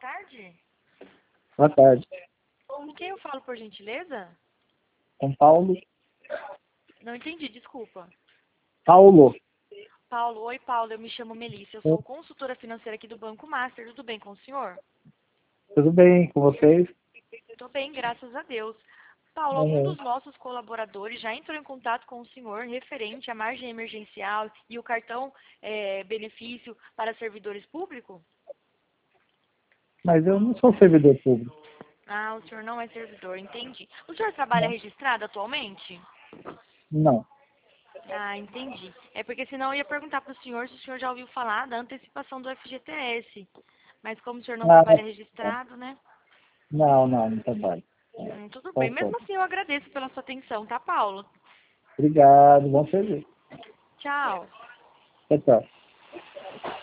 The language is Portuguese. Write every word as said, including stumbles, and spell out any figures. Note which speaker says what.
Speaker 1: tarde.
Speaker 2: Boa tarde.
Speaker 1: Com quem eu falo, por gentileza?
Speaker 2: Com Paulo.
Speaker 1: Não entendi, desculpa.
Speaker 2: Paulo.
Speaker 1: Paulo, oi Paulo, eu me chamo Melissa, eu sou consultora financeira aqui do Banco Master, tudo bem com o senhor?
Speaker 2: Tudo bem com vocês?
Speaker 1: Tô bem, graças a Deus. Paulo, algum
Speaker 2: Uhum.
Speaker 1: dos nossos colaboradores já entrou em contato com o senhor referente à margem emergencial e o cartão eh, benefício para servidores públicos?
Speaker 2: Mas eu não sou servidor público.
Speaker 1: Ah, o senhor não é servidor, entendi. O senhor trabalha registrado atualmente?
Speaker 2: Não.
Speaker 1: Ah, entendi. É porque senão eu ia perguntar para o senhor se o senhor já ouviu falar da antecipação do F G T S. Mas como o senhor não
Speaker 2: Ah,
Speaker 1: trabalha registrado, né?
Speaker 2: não, não, não trabalho.
Speaker 1: Hum, tudo bem.
Speaker 2: Qual foi?
Speaker 1: Mesmo assim, eu agradeço pela sua atenção, tá, Paulo?
Speaker 2: Obrigado, bom serviço.
Speaker 1: Tchau.
Speaker 2: Tchau, tchau.